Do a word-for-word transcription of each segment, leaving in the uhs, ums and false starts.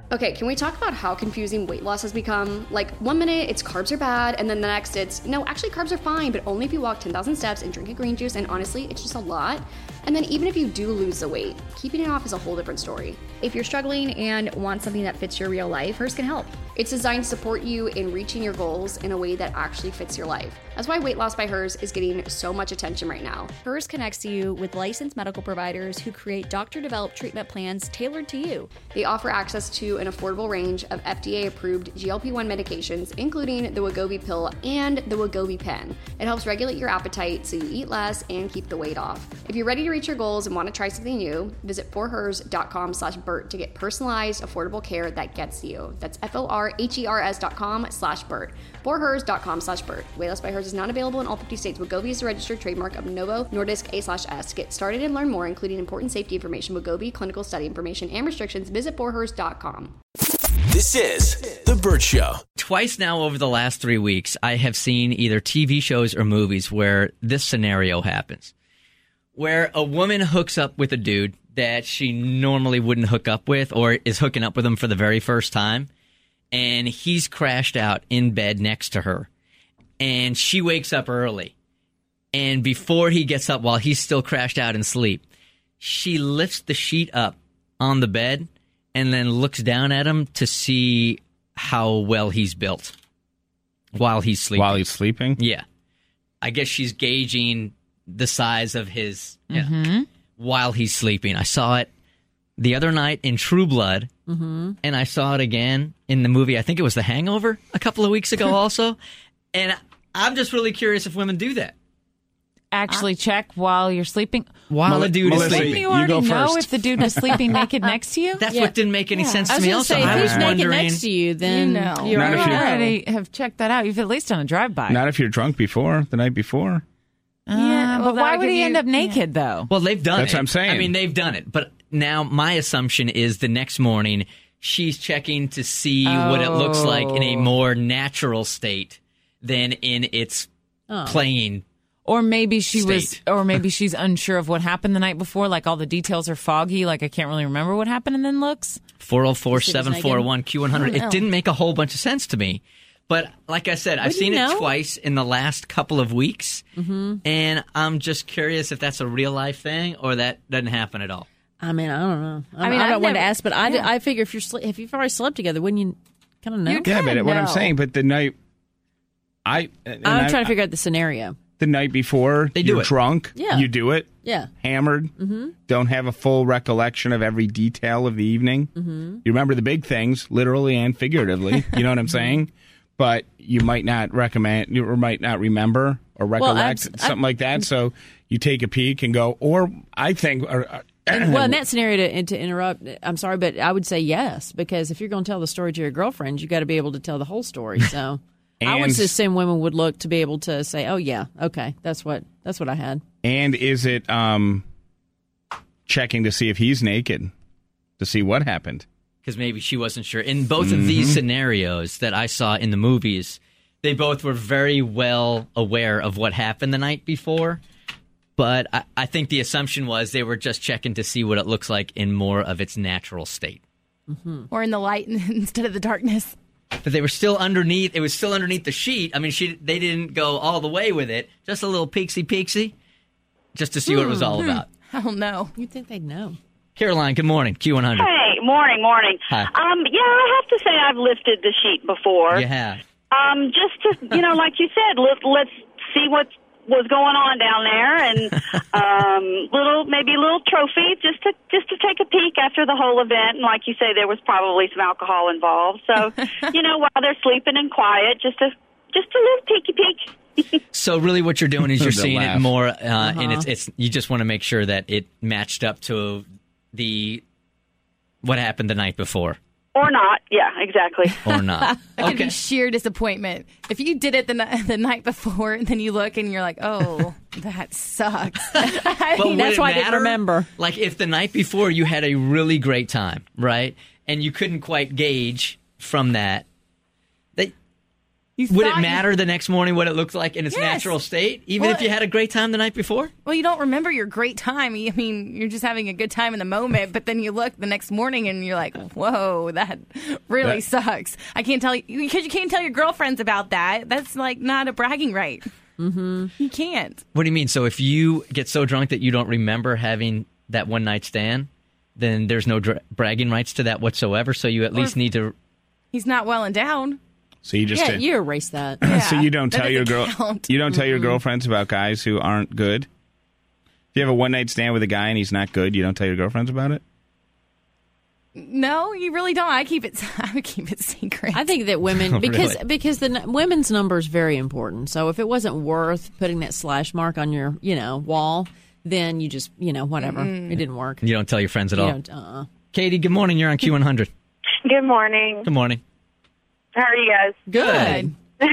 Okay, can we talk about how confusing weight loss has become? Like, one minute it's carbs are bad, and then the next it's, no, actually carbs are fine, but only if you walk ten thousand steps and drink a green juice, and honestly, it's just a lot. And then even if you do lose the weight, keeping it off is a whole different story. If you're struggling and want something that fits your real life, Hers can help. It's designed to support you in reaching your goals in a way that actually fits your life. That's why Weight Loss by Hers is getting so much attention right now. Hers connects you with licensed medical providers who create doctor-developed treatment plans tailored to you. They offer access to an affordable range of F D A-approved G L P one medications, including the Wegovy pill and the Wegovy pen. It helps regulate your appetite so you eat less and keep the weight off. If you're ready to reach your goals and want to try something new, visit forhers.com slash Bert to get personalized, affordable care that gets you. That's F-O-R-H-E-R-S dot com slash Bert. forhers.com slash Bert. Weight Loss by Hers is not available in all fifty states. Wegovy is a registered trademark of Novo Nordisk A slash S. To get started and learn more, including important safety information, Wegovy, clinical study information, and restrictions, visit forhers dot com. This is The Bert Show. Twice now over the last three weeks, I have seen either T V shows or movies where this scenario happens. Where a woman hooks up with a dude that she normally wouldn't hook up with or is hooking up with him for the very first time. And he's crashed out in bed next to her. And she wakes up early. And before he gets up, while he's still crashed out in sleep, she lifts the sheet up on the bed and then looks down at him to see how well he's built while he's sleeping. While he's sleeping? Yeah. I guess she's gauging the size of his, you know, Mm-hmm. while he's sleeping. I saw it the other night in True Blood, Mm-hmm. and I saw it again in the movie, I think it was The Hangover, a couple of weeks ago also. And I'm just really curious if women do that. Actually check while you're sleeping. While Mel- a dude Melissa, is Wouldn't sleeping. you you already go know first. if the dude was sleeping naked next to you? That's Yeah. what didn't make any Yeah. sense I to was me gonna also. say, I if was he's naked wondering, next to you, then You know. you Not You if you're- already have checked that out. You've at least done a drive-by. Not if you're drunk before, the night before. Uh, Yeah, well, but why that'll would give he you- end up naked, though? well, they've done That's it. what I'm saying. I mean, they've done it. But now my assumption is the next morning she's checking to see what it looks like in a Oh. more natural state than in its playing. Or maybe she was, State. or maybe she's unsure of what happened the night before. Like all the details are foggy. Like I can't really remember what happened, and then looks. four oh four, seven four one, Q one hundred. I don't It know. didn't make a whole bunch of sense to me. But like I said, I've Wouldn't seen you it know? twice in the last couple of weeks. Mm-hmm. And I'm just curious if that's a real life thing or that doesn't happen at all. I mean, I don't know. I, I mean, mean, I I've don't want to never- ask, but I, yeah. I figure if you're sle- if you've already slept together, wouldn't you kind of know? You'd Yeah, kinda but what I'm know. saying, but the night, I, and I'm I- trying to figure out the snenario. the night before, They do you're it. drunk, Yeah. you do it, Yeah. hammered, mm-hmm. don't have a full recollection of every detail of the evening. Mm-hmm. You remember the big things, literally and figuratively. You know what I'm saying? But you might not recommend, you might not remember or recollect I've- something like that. So you take a peek and go, or I think, or, uh, And, well, in that scenario, to, and to interrupt, I'm sorry, but I would say yes, because if you're going to tell the story to your girlfriend, you got to be able to tell the whole story. So I would And- assume women would look to be able to say, "Oh yeah, okay, that's what that's what I had." and is it um, checking to see if he's naked, to see what happened? Because maybe she wasn't sure. In both of these scenarios that I saw in the movies, they both were very well aware of what happened the night before. But I, I think the assumption was they were just checking to see what it looks like in more of its natural state. Or in the light instead of the darkness. But they were still underneath. It was still underneath the sheet. I mean, she they didn't go all the way with it. Just a little peeksy peeksy, just to see what it was all about. I don't know. You'd think they'd know. Caroline, good morning. Q one hundred. Hey, morning, morning. Hi. Um, yeah, I have to say I've lifted the sheet before. You have. Um, just to, you know, like you said, let, let's see what was going on down there, and um, little maybe a little trophy just to just to take a peek after the whole event. And like you say, there was probably some alcohol involved. So, you know, while they're sleeping and quiet, just a just a little peeky peek. So really, what you're doing is you're The seeing laugh. it more, uh, and it's it's you just want to make sure that it matched up to the what happened the night before, Or not. Yeah, exactly. or not. That could be sheer disappointment. If you did it the, ni- the night before, and then you look and you're like, oh, that sucks. I But mean, would that's it why I didn't matter? remember. Like if the night before you had a really great time, right, and you couldn't quite gauge from that, that You Would it thought you- matter the next morning what it looked like in its Yes. natural state, even Well, if you had a great time the night before? Well, you don't remember your great time. I mean, you're just having a good time in the moment, but then you look the next morning and you're like, whoa, that really That- sucks. I can't tell you, because you can't tell your girlfriends about that. That's like not a bragging right. Mm-hmm. You can't. What do you mean? So if you get so drunk that you don't remember having that one night stand, then there's no dra- bragging rights to that whatsoever. So you at least if- need to. He's not well endowed. So you just Yeah, did- you erase that. so you don't that tell your girl doesn't count. you don't tell your girlfriends about guys who aren't good. If you have a one night stand with a guy and he's not good, you don't tell your girlfriends about it. No, you really don't. I keep it. I would keep it secret. I think that women Oh, because really? because the n- women's number is very important. So if it wasn't worth putting that slash mark on your you know wall, then you just you know whatever it didn't work. You don't tell your friends at You all. don't, uh-uh. Katie, good morning. You're on Q one hundred. Good morning. Good morning. How are you guys? Good.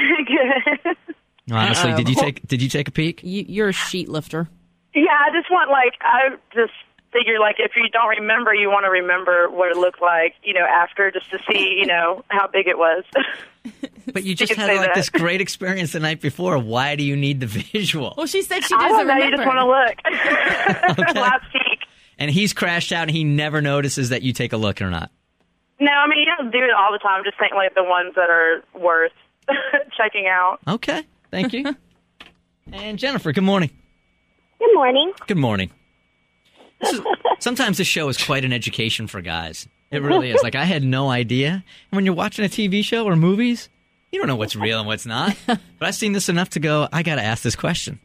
Good. Honestly, Uh-oh. did you take did you take a peek? You, you're a sheet lifter. Yeah, I just want, like, I just figure, like, if you don't remember, you want to remember what it looked like, you know, after, just to see, you know, how big it was. But you just can had say like that. this great experience the night before. Why do you need the visual? Well, she said she I doesn't don't know, you remember. just want to look. Okay. Last peek. And he's crashed out and he never notices that you take a look or not. No, I mean, you don't do it all the time. Just think, like, the ones that are worth checking out. Okay. Thank you. And Jennifer, good morning. Good morning. Good morning. This is, sometimes this show is quite an education for guys. It really is. Like, I had no idea. And when you're watching a T V show or movies, you don't know what's real and what's not. But I've seen this enough to go, I got to ask this question.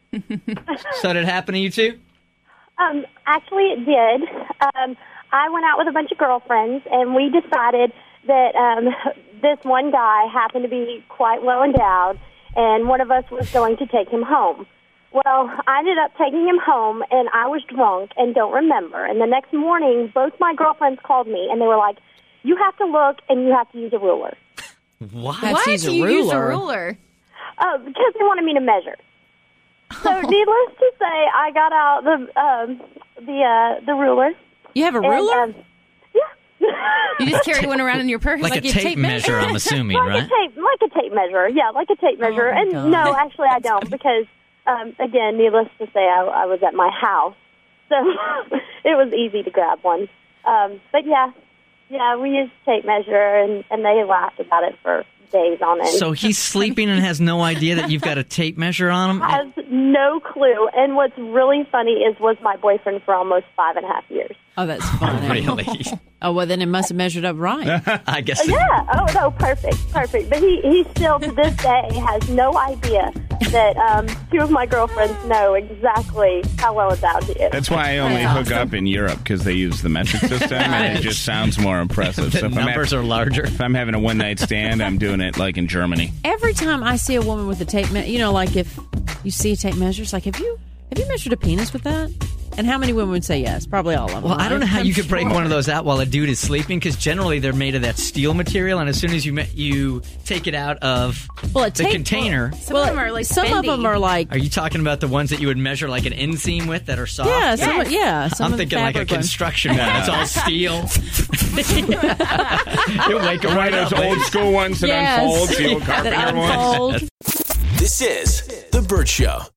So did it happen to you too? Um, actually, it did. Um, I went out with a bunch of girlfriends, and we decided that um, this one guy happened to be quite well endowed, and one of us was going to take him home. Well, I ended up taking him home, and I was drunk and don't remember. And the next morning, both my girlfriends called me, and they were like, you have to look, and you have to use a ruler. What? Have What? to use a You use a ruler. ruler. Uh, because they wanted me to measure. So, needless to say, I got out the um, the uh, the ruler. You have a and, ruler? um, yeah. You just carry one around in your purse. Like, Like a a tape, tape measure, measure? I'm assuming, like right? a tape, like a tape measure. Yeah, like a tape measure. my and God. no, actually, I don't because, um, again, needless to say, I, I was at my house, so it was easy to grab one. Um, but yeah, yeah, we used tape measure, and, and they laughed about it for days on end. So he's sleeping and has no idea that you've got a tape measure on him? has no clue. And what's really funny is was my boyfriend for almost five and a half years. Oh, that's funny. Really? Oh, well, then it must have measured up right. I guess. Yeah. Oh no. Perfect. Perfect. But he, he still to this day has no idea that um, two of my girlfriends know exactly how well endowed he is. That's why I only hook up in Europe because they use the metric system and it just sounds more impressive. The So if I'm, numbers hav- are larger. if I'm having a one night stand, I'm doing it like in Germany. Every time I see a woman with a tape measure, you know, like if you see a tape measure, it's like, have you have you measured a penis with that? And how many women would say yes? Probably all of them. Well, I don't know right? how I'm you could break sure. one of those out while a dude is sleeping, because generally they're made of that steel material, and as soon as you ma- you take it out of Well, a the tape- container, Some well, of them are like some of them bendy. are like are you talking about the ones that you would measure like an inseam with that are soft? yeah, some, Yes. yeah. Some I'm of the thinking like a fabric ones. construction one. It's all steel. You wake up right Right, those up. old school ones that Yes. unfold, the old that carpenter ones. unfold. This is The Burt Show.